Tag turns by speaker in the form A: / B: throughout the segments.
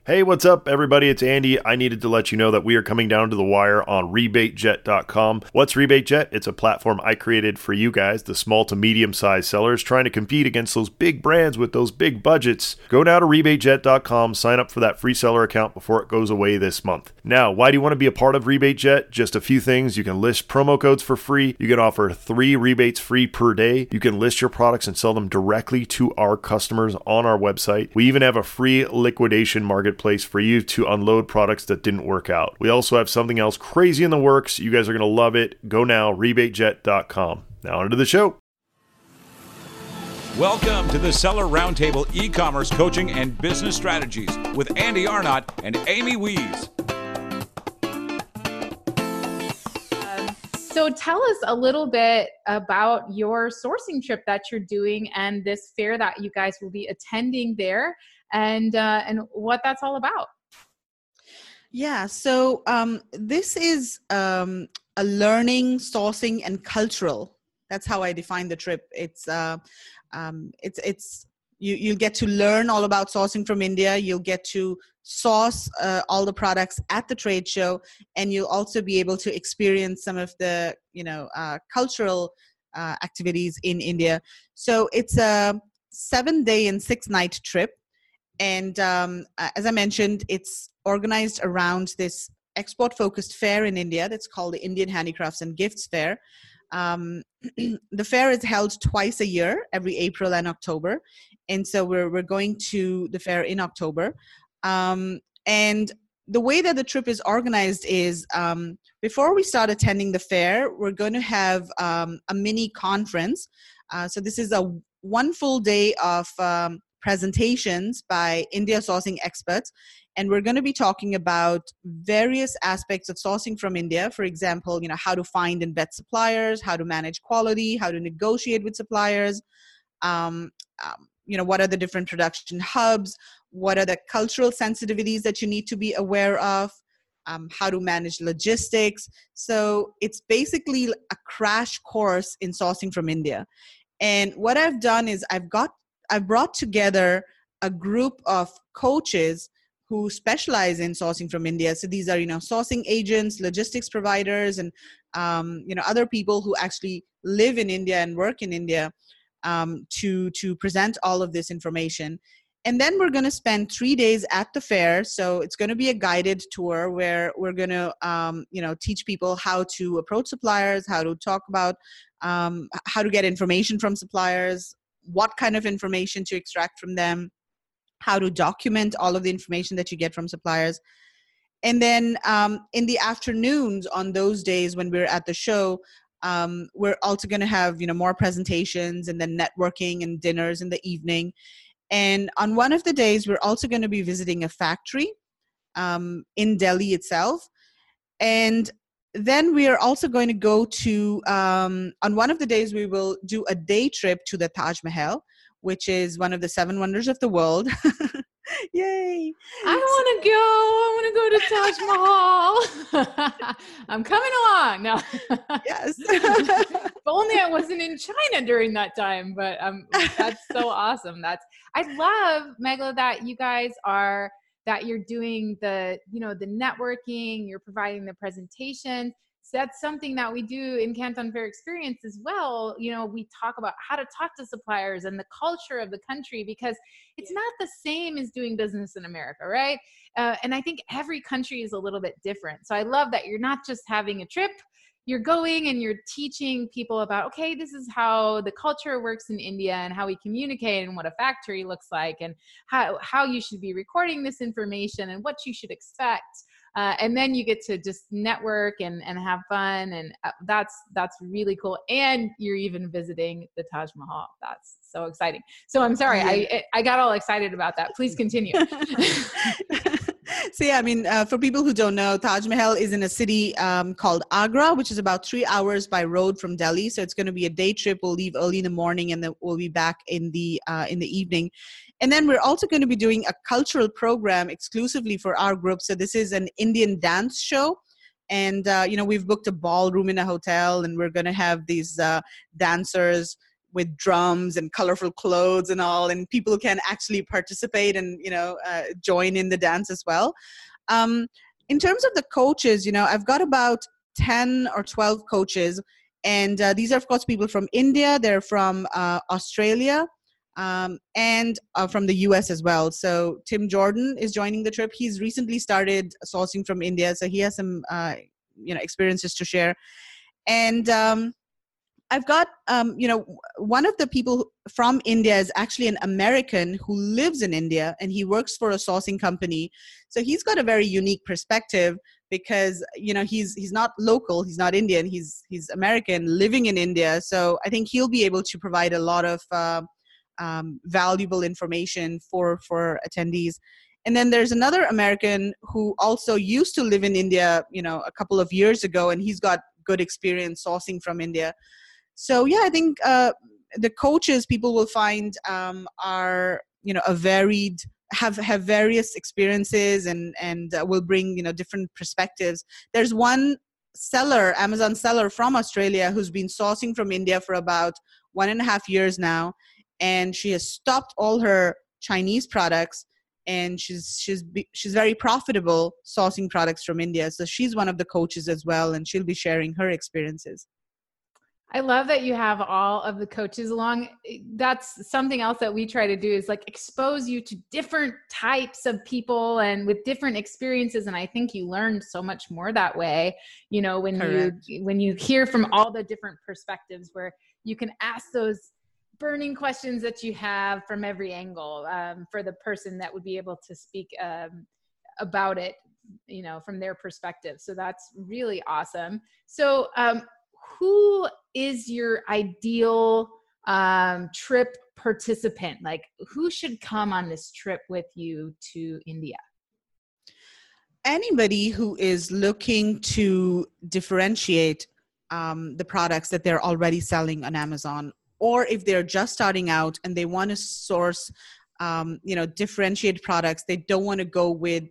A: Hey, what's up, everybody? It's Andy. I needed to let you know that we are coming down to the wire on RebateJet.com. What's RebateJet? It's a platform I created for you guys, the small to medium-sized sellers, trying to compete against those big brands with those big budgets. Go now to RebateJet.com, sign up for that free seller account before it goes away this month. Now, why do you want to be a part of RebateJet? Just a few things. You can list promo codes for free. You can offer 3 rebates free per day. You can list your products and sell them directly to our customers on our website. We even have a free liquidation marketplace for you to unload products that didn't work out. We also have something else crazy in the works. You guys are going to love it. Go now, rebatejet.com. Now onto the show.
B: Welcome to the Seller Roundtable e-commerce coaching and business strategies with Andy Arnott and Amy Wees.
C: So tell us a little bit about your sourcing trip that you're doing and this fair that you guys will be attending there, and what that's all about.
D: Yeah, so this is a learning, sourcing, and cultural. That's how I define the trip. You'll get to learn all about sourcing from India. You'll get to source all the products at the trade show, and you'll also be able to experience some of the cultural activities in India. So it's a 7-day and 6-night trip. And as I mentioned, it's organized around this export-focused fair in India that's called the Indian Handicrafts and Gifts Fair. The fair is held twice a year, every April and October. And so we're going to the fair in October. And the way that the trip is organized is before we start attending the fair, we're going to have a mini conference. So this is a 1 full day of presentations by India sourcing experts. And we're going to be talking about various aspects of sourcing from India. For example, how to find and vet suppliers, how to manage quality, how to negotiate with suppliers, what are the different production hubs, what are the cultural sensitivities that you need to be aware of, how to manage logistics. So it's basically a crash course in sourcing from India. And what I've done is I've brought together a group of coaches who specialize in sourcing from India. So these are, sourcing agents, logistics providers, and, other people who actually live in India and work in India to present all of this information. And then we're going to spend 3 days at the fair. So it's going to be a guided tour where we're going to, teach people how to approach suppliers, how to talk about how to get information from suppliers, what kind of information to extract from them, how to document all of the information that you get from suppliers. And then in the afternoons on those days when we're at the show, we're also going to have, more presentations and then networking and dinners in the evening. And on one of the days, we're also going to be visiting a factory in Delhi itself. And then we are also going to go to, on one of the days, we will do a day trip to the Taj Mahal, which is one of the 7 wonders of the world. Yay!
C: I want to go to Taj Mahal. I'm coming along. No.
D: Yes.
C: If only I wasn't in China during that time, but that's so awesome. I love, Megla, that you guys that you're doing the networking, you're providing the presentation. So that's something that we do in Canton Fair Experience as well. We talk about how to talk to suppliers and the culture of the country, because it's not the same as doing business in America, right? And I think every country is a little bit different. So I love that you're not just having a trip, you're going and you're teaching people about, okay, this is how the culture works in India and how we communicate and what a factory looks like and how you should be recording this information and what you should expect. And then you get to just network and have fun. And that's really cool. And you're even visiting the Taj Mahal. That's so exciting. So I'm sorry, I got all excited about that. Please continue.
D: So for people who don't know, Taj Mahal is in a city called Agra, which is about 3 hours by road from Delhi. So it's going to be a day trip. We'll leave early in the morning and then we'll be back in the evening. And then we're also going to be doing a cultural program exclusively for our group. So this is an Indian dance show. And, we've booked a ballroom in a hotel, and we're going to have these dancers with drums and colorful clothes and all, and people can actually participate and join in the dance as well. In terms of the coaches, I've got about 10 or 12 coaches, and these are of course people from India, they're from Australia, and from the US as well. So Tim Jordan is joining the trip. He's recently started sourcing from India, so he has some experiences to share. And I've got one of the people from India is actually an American who lives in India, and he works for a sourcing company. So he's got a very unique perspective because he's not local, he's not Indian, he's American living in India. So I think he'll be able to provide a lot of valuable information for attendees. And then there's another American who also used to live in India, a couple of years ago, and he's got good experience sourcing from India. So yeah, I think the coaches people will find are a varied, have various experiences and will bring different perspectives. There's one seller, Amazon seller from Australia, who's been sourcing from India for about 1.5 years now, and she has stopped all her Chinese products, and she's very profitable sourcing products from India. So she's one of the coaches as well, and she'll be sharing her experiences.
C: I love that you have all of the coaches along. That's something else that we try to do is like expose you to different types of people and with different experiences. And I think you learn so much more that way, when you hear from all the different perspectives, where you can ask those burning questions that you have from every angle for the person that would be able to speak about it, from their perspective. So that's really awesome. So, who is your ideal trip participant? Like, who should come on this trip with you to India?
D: Anybody who is looking to differentiate the products that they're already selling on Amazon, or if they're just starting out and they want to source, differentiate products. They don't want to go with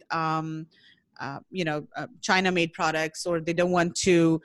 D: China-made products, or they don't want to,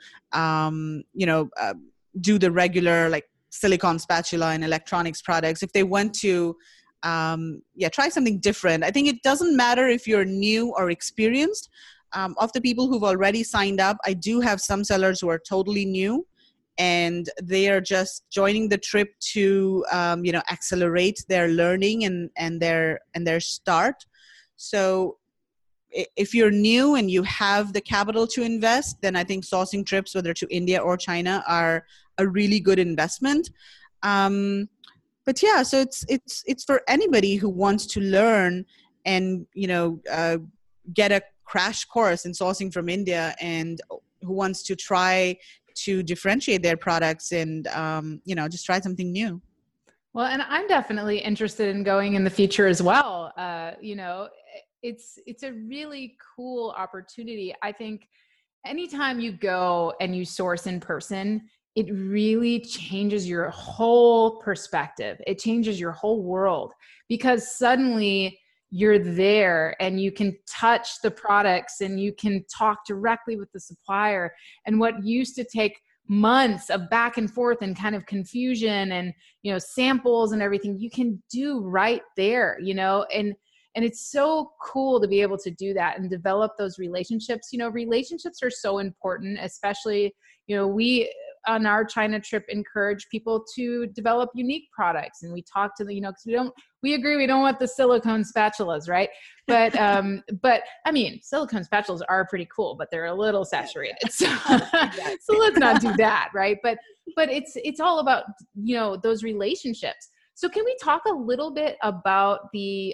D: do the regular like silicone spatula and electronics products. If they want to, try something different. I think it doesn't matter if you're new or experienced. Of the people who've already signed up, I do have some sellers who are totally new, and they are just joining the trip to, accelerate their learning and their start. So if you're new and you have the capital to invest, then I think sourcing trips, whether to India or China, are a really good investment. But yeah, so it's for anybody who wants to learn and get a crash course in sourcing from India, and who wants to try to differentiate their products and just try something new.
C: Well, and I'm definitely interested in going in the future as well. It's a really cool opportunity. I think anytime you go and you source in person, it really changes your whole perspective. It changes your whole world, because suddenly you're there and you can touch the products and you can talk directly with the supplier. And what used to take months of back and forth and kind of confusion and, samples and everything, you can do right there, and it's so cool to be able to do that and develop those relationships. Relationships are so important, especially, we on our China trip encourage people to develop unique products. And we talk to the, because we agree we don't want the silicone spatulas, right? But, but I mean, silicone spatulas are pretty cool, but they're a little saturated. So, so let's not do that, right? But it's all about, those relationships. So can we talk a little bit about the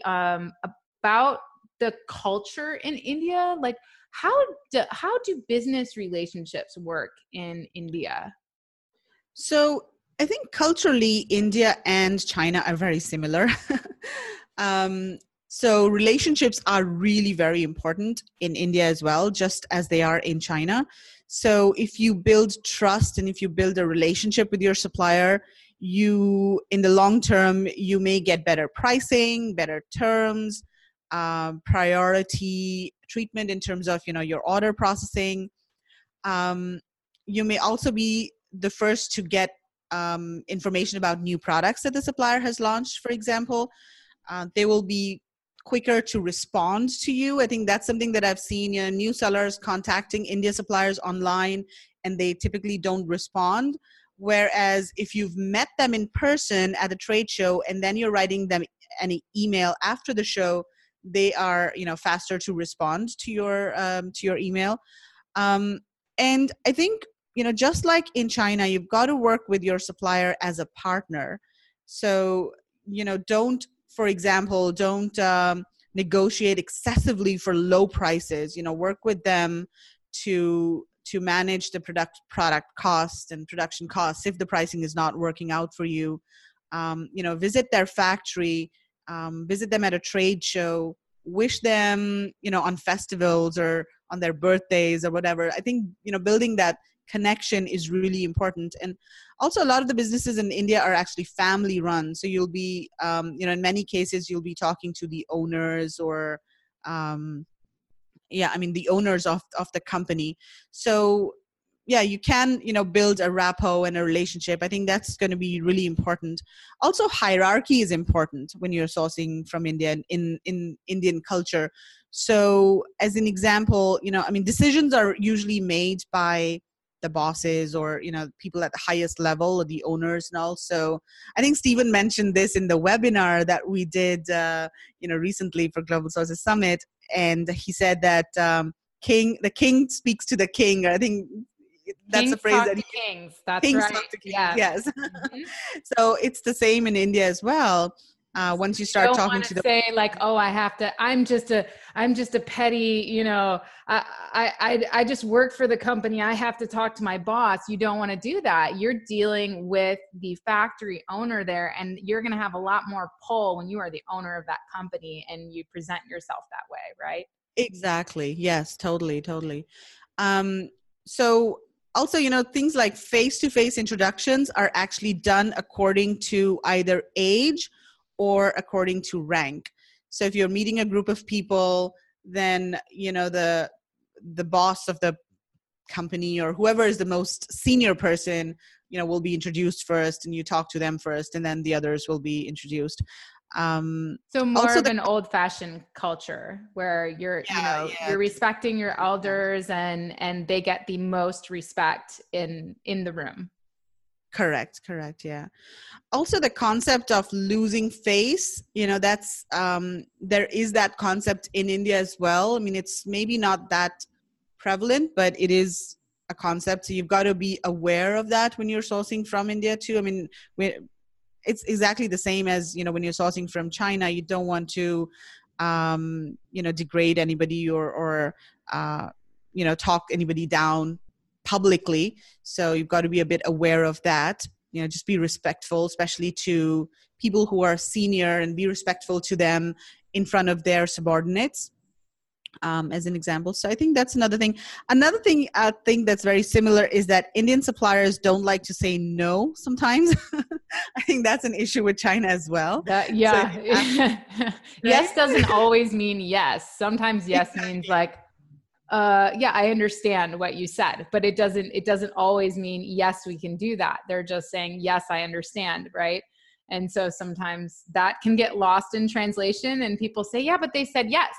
C: culture in India? Like, how do business relationships work in India?
D: So I think culturally, India and China are very similar. So relationships are really very important in India as well, just as they are in China. So if you build trust and if you build a relationship with your supplier, in the long term, you may get better pricing, better terms, priority treatment in terms of, your order processing. You may also be the first to get information about new products that the supplier has launched, for example, they will be quicker to respond to you. I think that's something that I've seen, new sellers contacting India suppliers online, and they typically don't respond. Whereas if you've met them in person at a trade show and then you're writing them an email after the show, they are, faster to respond to your email. And I think, just like in China, you've got to work with your supplier as a partner. So, for example, don't negotiate excessively for low prices. Work with them to manage the product cost and production costs if the pricing is not working out for you. Visit their factory, visit them at a trade show, wish them, on festivals or on their birthdays or whatever. I think, building that connection is really important. And also a lot of the businesses in India are actually family run. So you'll be, in many cases, you'll be talking to the owners or, the owners of the company. So you can, build a rapport and a relationship. I think that's going to be really important. Also, hierarchy is important when you're sourcing from India in Indian culture. So as an example, decisions are usually made by the bosses or, people at the highest level, or the owners. And also, I think Stephen mentioned this in the webinar that we did, recently for Global Sources Summit. And he said that the king speaks to the king. I think that's
C: Kings
D: a phrase
C: talk
D: that
C: to kings. That's
D: kings
C: right.
D: talk to kings.
C: Yeah.
D: Yes.
C: Mhm.
D: So it's the same in India as well. Once you start
C: Don't
D: talking
C: want
D: to
C: to
D: the
C: say like, oh, I'm just a petty, I just work for the company. I have to talk to my boss. You don't want to do that. You're dealing with the factory owner there, and you're going to have a lot more pull when you are the owner of that company and you present yourself that way, right?
D: Exactly. Yes, totally. So also, things like face-to-face introductions are actually done according to either age or according to rank. So if you're meeting a group of people, then, the boss of the company or whoever is the most senior person, will be introduced first, and you talk to them first, and then the others will be introduced.
C: So more
D: also
C: of an old-fashioned culture where you're respecting your elders and they get the most respect in the room.
D: Correct. Yeah. Also the concept of losing face, that's, there is that concept in India as well. I mean, it's maybe not that prevalent, but it is a concept. So you've got to be aware of that when you're sourcing from India too. I mean, it's exactly the same as, when you're sourcing from China. You don't want to, degrade anybody or talk anybody down publicly. So you've got to be a bit aware of that. Just be respectful, especially to people who are senior, and be respectful to them in front of their subordinates, as an example. So I think that's another thing. Another thing I think that's very similar is that Indian suppliers don't like to say no sometimes. I think that's an issue with China as well.
C: Yeah.
D: So
C: Yes doesn't always mean yes. Sometimes yes means like, I understand what you said, but it doesn't always mean yes, we can do that. They're just saying, yes, I understand. Right. And so sometimes that can get lost in translation, and people say, yeah, but they said yes.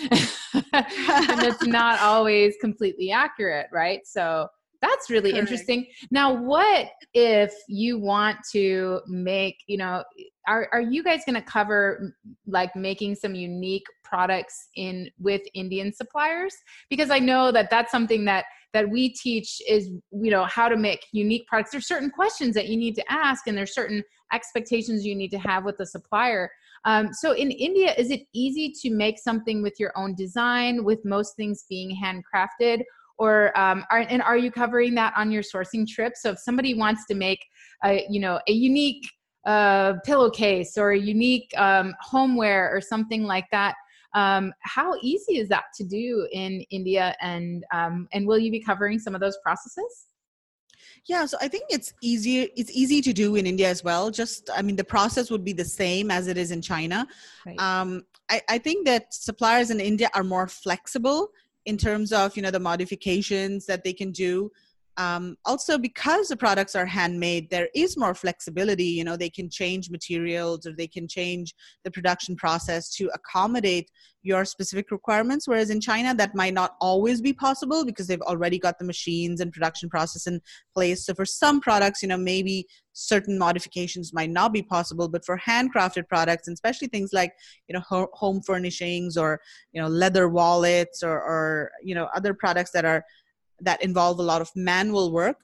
C: And it's not always completely accurate. Right. So that's really
D: Correct.
C: Interesting. Now, what if you want to make, are you guys going to cover like making some unique products with Indian suppliers? Because I know that that's something that we teach is, how to make unique products. There's certain questions that you need to ask, and there's certain expectations you need to have with the supplier. So in India, is it easy to make something with your own design, with most things being handcrafted? Or are you covering that on your sourcing trip? So if somebody wants to make a unique pillowcase or a unique homeware or something like that, how easy is that to do in India? And will you be covering some of those processes?
D: Yeah, so I think it's easy to do in India as well. The process would be the same as it is in China.
C: Right.
D: I think that suppliers in India are more flexible in terms of, the modifications that they can do. Also, because the products are handmade, there is more flexibility. You know, they can change materials, or they can change the production process to accommodate your specific requirements. Whereas in China, that might not always be possible because they've already got the machines and production process in place. So for some products, you know, maybe certain modifications might not be possible. But for handcrafted products, and especially things like, you know, home furnishings, or, you know, leather wallets, or you know, other products that involve a lot of manual work,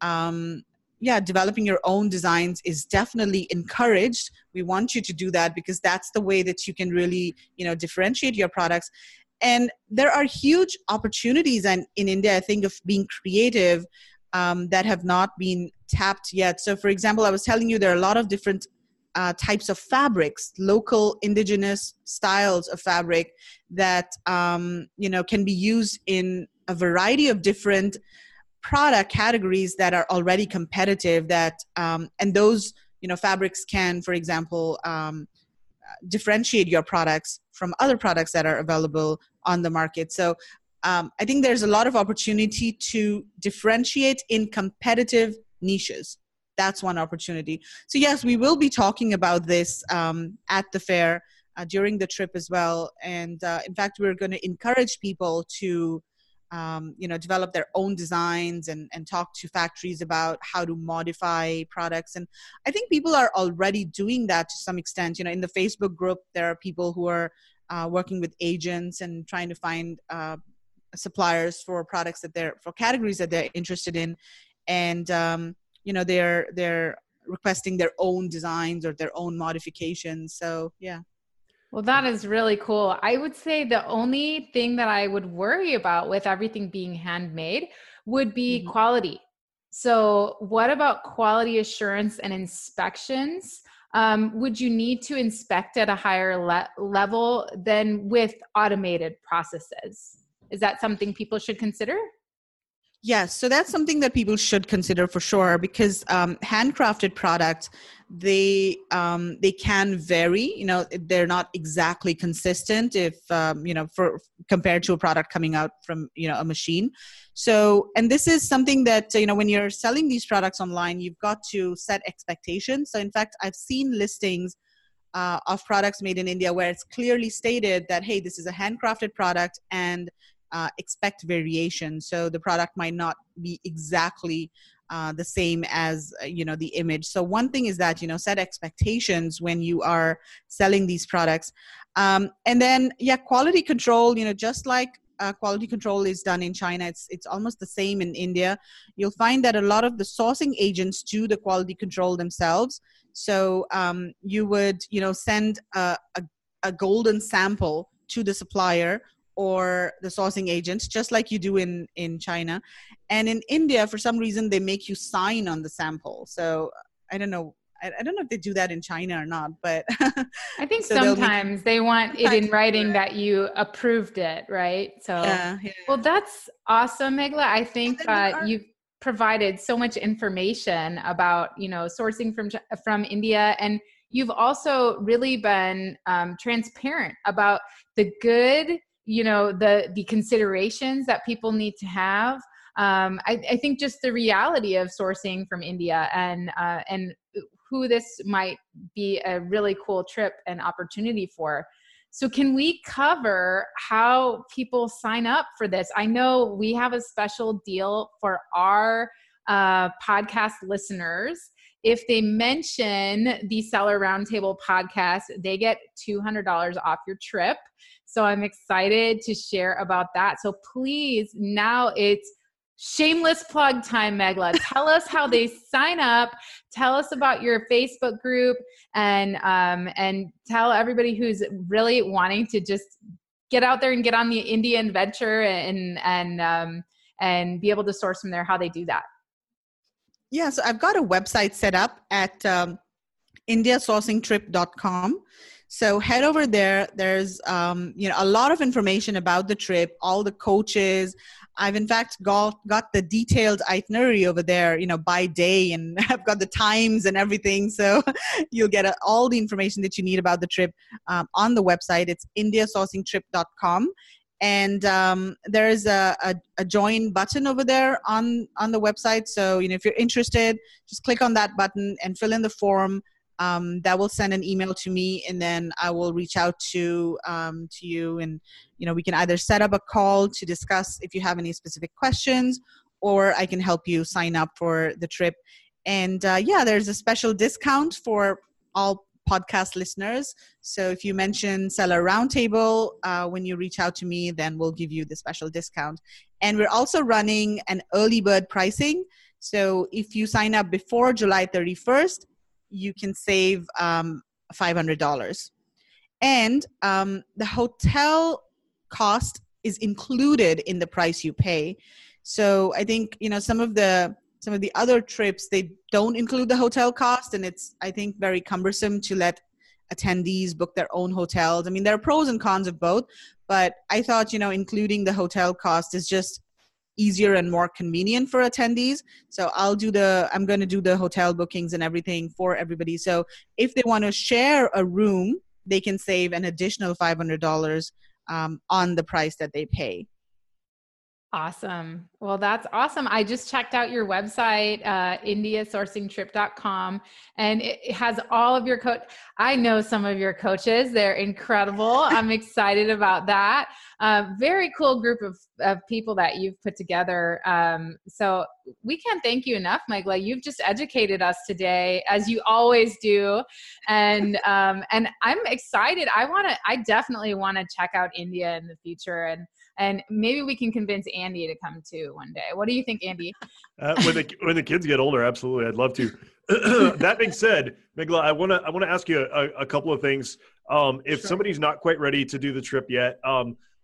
D: developing your own designs is definitely encouraged. We want you to do that because that's the way that you can really, you know, differentiate your products. And there are huge opportunities in India, I think, of being creative that have not been tapped yet. So, for example, I was telling you there are a lot of different types of fabrics, local indigenous styles of fabric that, you know, can be used in a variety of different product categories that are already competitive, that and those, you know, fabrics can, for example, differentiate your products from other products that are available on the market. So I think there's a lot of opportunity to differentiate in competitive niches. That's one opportunity. So yes, we will be talking about this at the fair during the trip as well. And in fact, we're going to encourage people to you know, develop their own designs and talk to factories about how to modify products. And I think people are already doing that to some extent. You know, in the Facebook group, there are people who are working with agents and trying to find suppliers for products for categories that they're interested in. And, you know, they're requesting their own designs or their own modifications. So, yeah.
C: Well, that is really cool. I would say the only thing that I would worry about with everything being handmade would be quality. So what about quality assurance and inspections? Would you need to inspect at a higher level than with automated processes? Is that something people should consider?
D: Yes, so that's something that people should consider for sure, because handcrafted products, they can vary. You know, they're not exactly consistent if you know, for compared to a product coming out from, you know, a machine. So, and this is something that, you know, when you're selling these products online, you've got to set expectations. So in fact, I've seen listings of products made in India where it's clearly stated that, hey, this is a handcrafted product, and expect variation. So the product might not be exactly the same as, you know, the image. So one thing is that, you know, set expectations when you are selling these products. And then, yeah, quality control, you know, just like quality control is done in China, it's almost the same in India. You'll find that a lot of the sourcing agents do the quality control themselves. So you would, you know, send a golden sample to the supplier or the sourcing agents, just like you do in China. And in India, for some reason, they make you sign on the sample. So I don't know. I don't know if they do that in China or not, but
C: I think so sometimes they want it in writing that you approved it, right? So, yeah. Well, that's awesome, Meghla. I think you've provided so much information about, you know, sourcing from India, and you've also really been transparent about the good, you know, the considerations that people need to have. I think just the reality of sourcing from India and who this might be a really cool trip and opportunity for. So can we cover how people sign up for this? I know we have a special deal for our podcast listeners. If they mention the Seller Roundtable podcast, they get $200 off your trip. So I'm excited to share about that. So please, now it's shameless plug time, Meghla. Tell us how they sign up. Tell us about your Facebook group, and tell everybody who's really wanting to just get out there and get on the Indian venture and be able to source from there, how they do that.
D: Yeah, so I've got a website set up at indiasourcingtrip.com. So head over there. There's you know, a lot of information about the trip, all the coaches. I've in fact got the detailed itinerary over there, you know, by day, and I've got the times and everything. So you'll get all the information that you need about the trip on the website. It's indiasourcingtrip.com. And there is a join button over there on the website. So, if you're interested, just click on that button and fill in the form. That will send an email to me, and then I will reach out to you, and we can either set up a call to discuss if you have any specific questions, or I can help you sign up for the trip. And there's a special discount for all podcast listeners. So if you mention Seller Roundtable when you reach out to me, then we'll give you the special discount. And we're also running an early bird pricing. So if you sign up before July 31st, you can save $500. And the hotel cost is included in the price you pay. So I think, some of the other trips, they don't include the hotel cost, and it's, I think, very cumbersome to let attendees book their own hotels. I mean, there are pros and cons of both, but I thought, including the hotel cost is just easier and more convenient for attendees. So I'm going to do the hotel bookings and everything for everybody. So if they want to share a room, they can save an additional $500 on the price that they pay.
C: Awesome. Well, that's awesome. I just checked out your website, indiasourcingtrip.com, and it has all of your I know some of your coaches. They're incredible. I'm excited about that. Very cool group of people that you've put together. So we can't thank you enough, Megla. You've just educated us today, as you always do. And I'm excited. I definitely want to check out India in the future, and maybe we can convince Andy to come too one day. What do you think, Andy?
A: When the kids get older, absolutely, I'd love to. That being said, Megla, I want to ask you a couple of things. If somebody's not quite ready to do the trip yet, how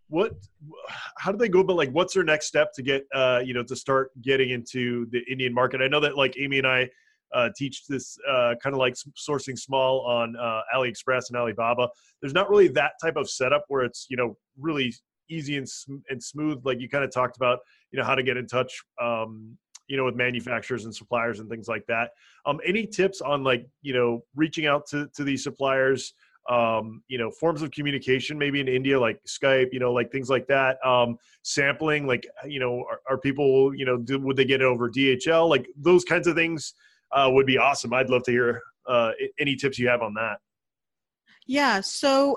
A: do they go about, like, what's their next step to get to start getting into the Indian market? I know that, like, Amy and I teach this kind of like sourcing small on AliExpress and Alibaba. There's not really that type of setup where it's really easy and smooth, like you kind of talked about, how to get in touch with manufacturers and suppliers and things like that. Any tips on, like, reaching out to these suppliers, forms of communication maybe in India, like Skype, like things like that, sampling, like, are people, would they get it over DHL? Like, those kinds of things would be awesome. I'd love to hear any tips you have on that.
D: Yeah. So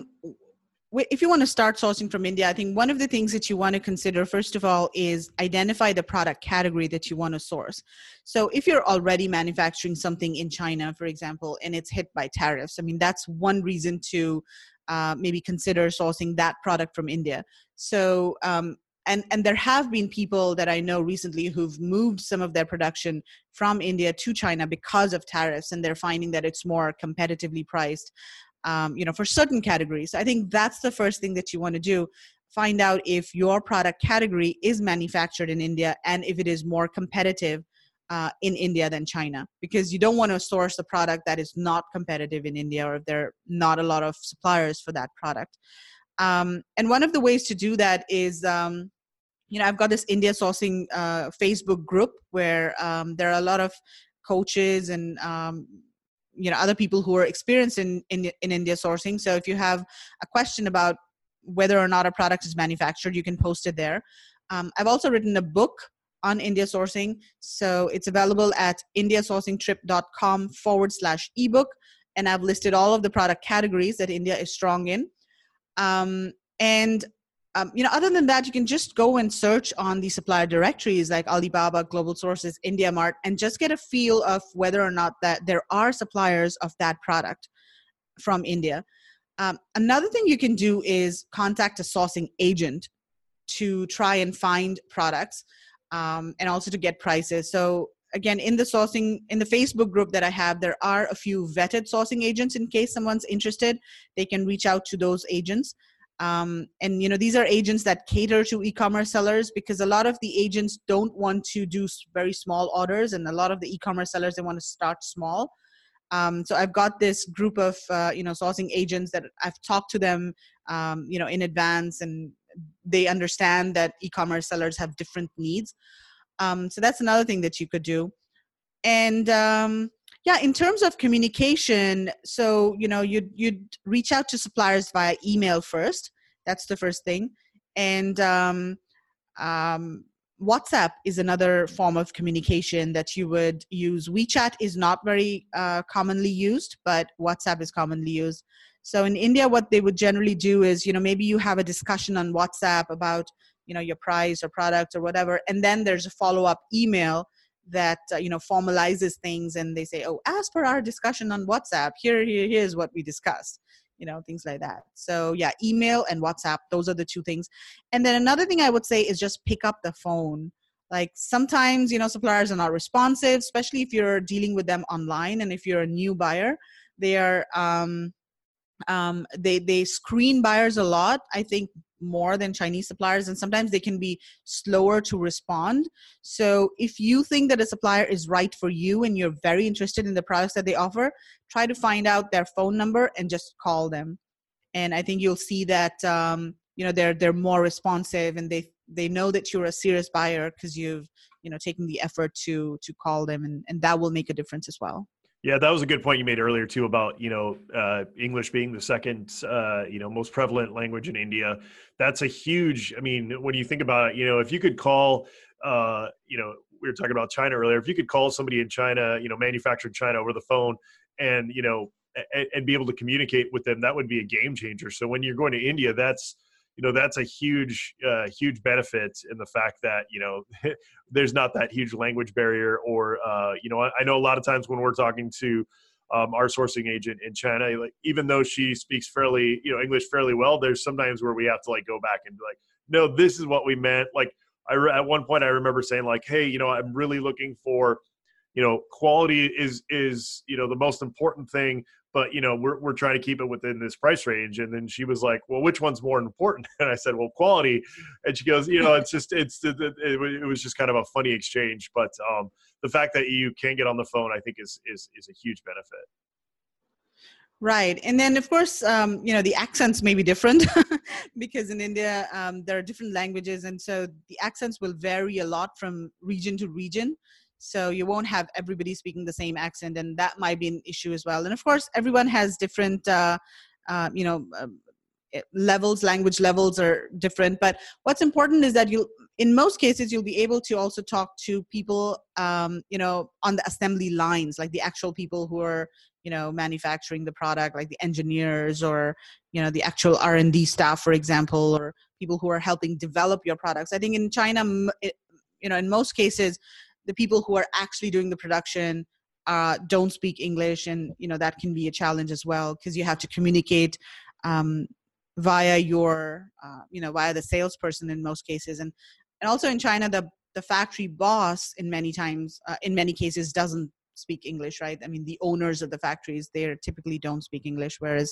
D: if you want to start sourcing from India, I think one of the things that you want to consider, first of all, is identify the product category that you want to source. So if you're already manufacturing something in China, for example, and it's hit by tariffs, I mean, that's one reason to maybe consider sourcing that product from India. So, and there have been people that I know recently who've moved some of their production from India to China because of tariffs, and they're finding that it's more competitively priced. For certain categories. I think that's the first thing that you want to do. Find out if your product category is manufactured in India and if it is more competitive in India than China, because you don't want to source a product that is not competitive in India, or if there are not a lot of suppliers for that product. And one of the ways to do that is, I've got this India sourcing Facebook group where there are a lot of coaches and other people who are experienced in India sourcing. So if you have a question about whether or not a product is manufactured, you can post it there. I've also written a book on India sourcing. So it's available at indiasourcingtrip.com/ebook. And I've listed all of the product categories that India is strong in. Other than that, you can just go and search on the supplier directories like Alibaba, Global Sources, India Mart, and just get a feel of whether or not that there are suppliers of that product from India. Another thing you can do is contact a sourcing agent to try and find products and also to get prices. So again, in the Facebook group that I have, there are a few vetted sourcing agents. In case someone's interested, they can reach out to those agents. These are agents that cater to e-commerce sellers, because a lot of the agents don't want to do very small orders, and a lot of the e-commerce sellers, they want to start small. So I've got this group of sourcing agents that I've talked to them in advance, and they understand that e-commerce sellers have different needs. So that's another thing that you could do. And in terms of communication, so, you'd reach out to suppliers via email first. That's the first thing. And WhatsApp is another form of communication that you would use. WeChat is not very commonly used, but WhatsApp is commonly used. So in India, what they would generally do is, maybe you have a discussion on WhatsApp about, your price or product or whatever, and then there's a follow-up email that formalizes things, and they say, oh, as per our discussion on WhatsApp, here's what we discussed, things like that. So yeah, email and WhatsApp, those are the two things. And then another thing I would say is just pick up the phone. Like sometimes, suppliers are not responsive, especially if you're dealing with them online, and if you're a new buyer, they are they screen buyers a lot, I think, more than Chinese suppliers, and sometimes they can be slower to respond. So if you think that a supplier is right for you and you're very interested in the products that they offer, try to find out their phone number and just call them. And I think you'll see that they're more responsive, and they know that you're a serious buyer because you've taken the effort to call them, and that will make a difference as well.
A: Yeah, that was a good point you made earlier too about, English being the second, most prevalent language in India. That's a huge, when you think about it, if you could call, we were talking about China earlier, if you could call somebody in China, manufactured in China over the phone and, and be able to communicate with them, that would be a game changer. So when you're going to India, that's a huge, huge benefit in the fact that, there's not that huge language barrier or, I know a lot of times when we're talking to our sourcing agent in China, like, even though she speaks fairly, English fairly well, there's sometimes where we have to go back and be like, no, this is what we meant. Like at one point I remember saying like, hey, I'm really looking for, quality is, the most important thing, but we're trying to keep it within this price range. And then she was like, well, which one's more important? And I said, well, quality. And she goes, it was just kind of a funny exchange. But the fact that you can get on the phone, I think is a huge benefit.
D: Right. And then, of course, the accents may be different because in India, there are different languages. And so the accents will vary a lot from region to region. So you won't have everybody speaking the same accent, and that might be an issue as well. And of course, everyone has different, levels, language levels are different. But what's important is that in most cases, you'll be able to also talk to people, on the assembly lines, like the actual people who are, manufacturing the product, like the engineers or, the actual R&D staff, for example, or people who are helping develop your products. I think in China, in most cases, the people who are actually doing the production don't speak English, and that can be a challenge as well because you have to communicate via your via the salesperson in most cases, and also in China the factory boss in many cases doesn't speak English, right? The owners of the factories, they typically don't speak English, whereas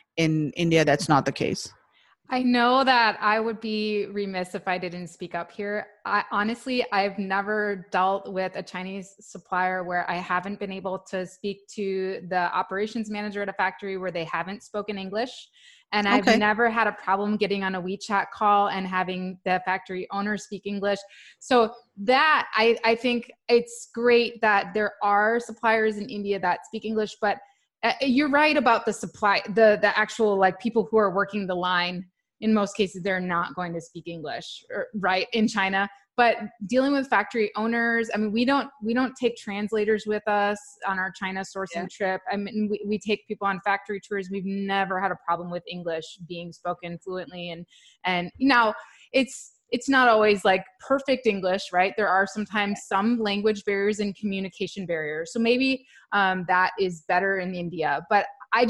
D: in India that's not the case.
C: I know that I would be remiss if I didn't speak up here. Honestly, I've never dealt with a Chinese supplier where I haven't been able to speak to the operations manager at a factory where they haven't spoken English. And I've never had a problem getting on a WeChat call and having the factory owner speak English. So that, I think it's great that there are suppliers in India that speak English, but you're right about the supply, the actual people who are working the line. In most cases, they're not going to speak English, right, in China. But dealing with factory owners, we don't take translators with us on our China sourcing trip. We take people on factory tours. We've never had a problem with English being spoken fluently. And now it's not always perfect English, right? There are sometimes some language barriers and communication barriers. So maybe that is better in India. But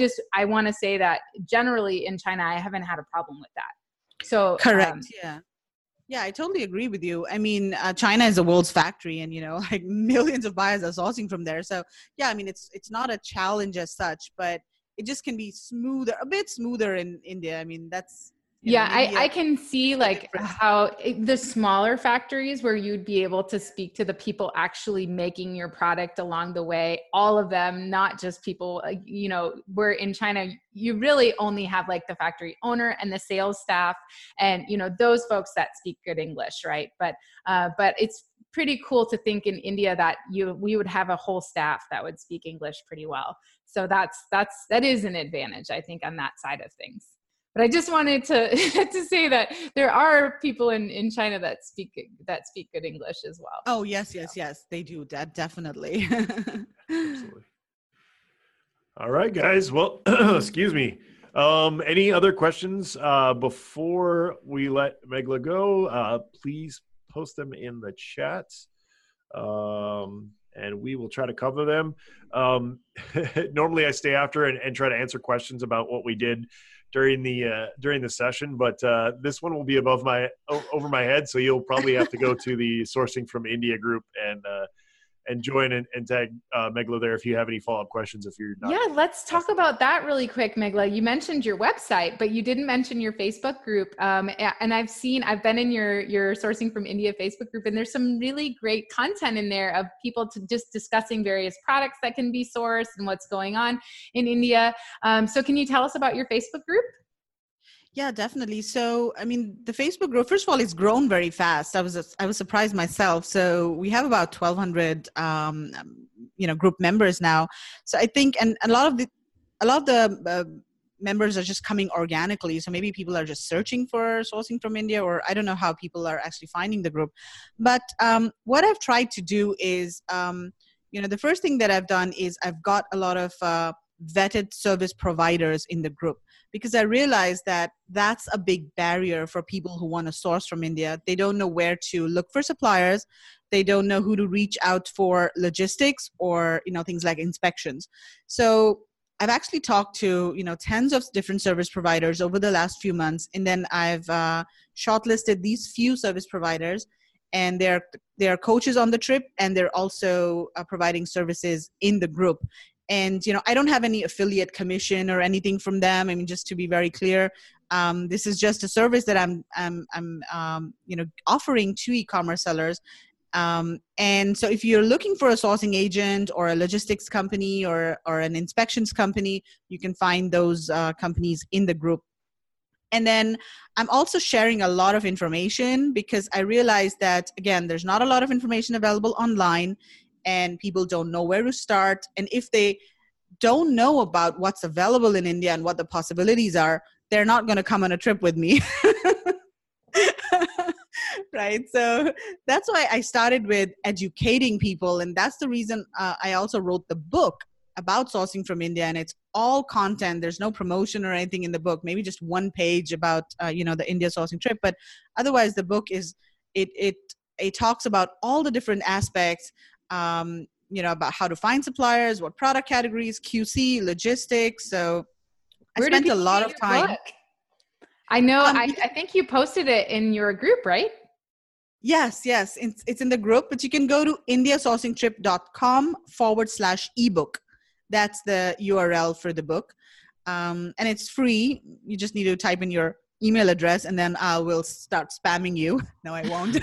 C: I want to say that generally in China, I haven't had a problem with that. So
D: correct. Yeah, I totally agree with you. China is the world's factory, and millions of buyers are sourcing from there. So yeah, it's not a challenge as such, but it just can be a bit smoother in India. That's
C: I can see how the smaller factories where you'd be able to speak to the people actually making your product along the way, all of them, not just people, where in China, you really only have the factory owner and the sales staff and, those folks that speak good English, right? But it's pretty cool to think in India that we would have a whole staff that would speak English pretty well. So that is an advantage, I think, on that side of things. But I just wanted to to say that there are people in China that speak good English as well.
D: Oh, yes, they do that, definitely.
A: Absolutely. All right, guys. Well, excuse me. Any other questions before we let Megla go? Please post them in the chat, and we will try to cover them. Normally, I stay after and try to answer questions about what we did during the session, but this one will be over my head, so you'll probably have to go to the Sourcing from India group and join and tag Megla there if you have any follow-up questions. If you're not.
C: Yeah, let's talk about that really quick, Megla. You mentioned your website, but you didn't mention your Facebook group. And I've been in your Sourcing from India Facebook group, and there's some really great content in there of people just discussing various products that can be sourced and what's going on in India. So can you tell us about your Facebook group?
D: Yeah, definitely. So, I mean, the Facebook group, first of all, it's grown very fast. I was surprised myself. So we have about 1,200, group members now. So I think, and a lot of the members are just coming organically. So maybe people are just searching for Sourcing from India, or I don't know how people are actually finding the group. But what I've tried to do is, the first thing that I've done is I've got a lot of vetted service providers in the group, because I realized that that's a big barrier for people who want to source from India. They don't know where to look for suppliers. They don't know who to reach out for logistics or, things like inspections. So I've actually talked to, tens of different service providers over the last few months. And then I've shortlisted these few service providers, and they're coaches on the trip, and they're also providing services in the group. And, I don't have any affiliate commission or anything from them. I mean, just to be very clear, this is just a service that I'm offering to e-commerce sellers. And so if you're looking for a sourcing agent or a logistics company or an inspections company, you can find those companies in the group. And then I'm also sharing a lot of information, because I realized that, again, there's not a lot of information available online, and people don't know where to start. And if they don't know about what's available in India and what the possibilities are, they're not going to come on a trip with me. Right? So that's why I started with educating people. And that's the reason I also wrote the book about Sourcing from India. And it's all content. There's no promotion or anything in the book, maybe just one page about, the India sourcing trip. But otherwise, the book is, it talks about all the different aspects, about how to find suppliers, what product categories, QC, logistics. So I spent a lot of time.
C: Book? I know. I think you posted it in your group, right?
D: Yes. It's in the group, but you can go to indiasourcingtrip.com/ebook. That's the URL for the book. And it's free. You just need to type in your email address, and then I will start spamming you. No, I won't.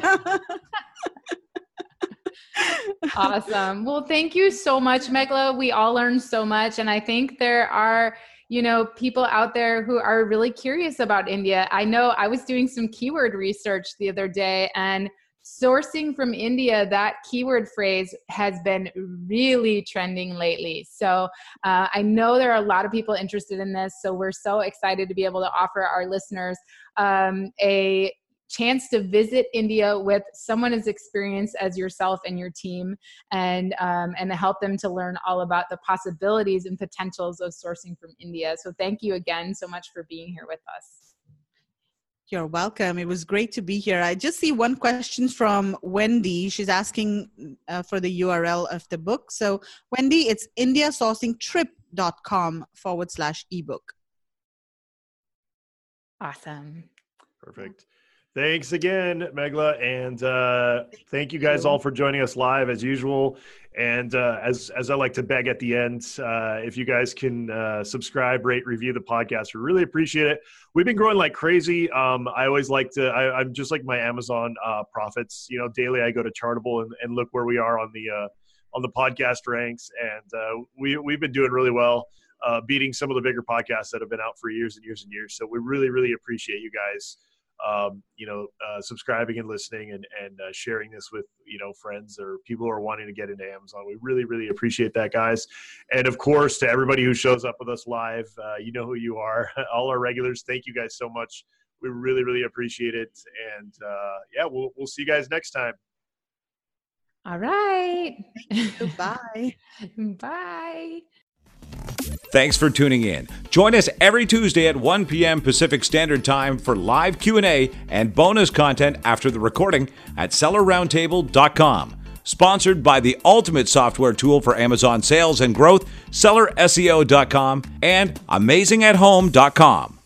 C: Awesome. Well, thank you so much, Megla. We all learned so much. And I think there are, people out there who are really curious about India. I know I was doing some keyword research the other day, and sourcing from India, that keyword phrase has been really trending lately. So I know there are a lot of people interested in this. So we're so excited to be able to offer our listeners a chance to visit India with someone as experienced as yourself and your team, and to help them to learn all about the possibilities and potentials of sourcing from India. So thank you again so much for being here with us.
D: You're welcome. It was great to be here. I just see one question from Wendy. She's asking for the URL of the book. So Wendy, it's indiasourcingtrip.com/ebook.
C: Awesome.
A: Perfect. Thanks again, Megla, and thank you guys all for joining us live as usual. And as I like to beg at the end, if you guys can subscribe, rate, review the podcast, we really appreciate it. We've been growing like crazy. I always like to. I'm just like my Amazon profits. Daily I go to Chartable and look where we are on the podcast ranks, and we've been doing really well, beating some of the bigger podcasts that have been out for years and years and years. So we really, really appreciate you guys subscribing and listening and sharing this with, friends or people who are wanting to get into Amazon. We really, really appreciate that, guys. And of course, to everybody who shows up with us live, you know who you are. All our regulars, thank you guys so much. We really, really appreciate it. And we'll see you guys next time.
C: All right.
D: Thank you. Bye.
C: Bye.
B: Thanks for tuning in. Join us every Tuesday at 1 p.m. Pacific Standard Time for live Q&A and bonus content after the recording at sellerroundtable.com. Sponsored by the ultimate software tool for Amazon sales and growth, sellerseo.com and amazingathome.com.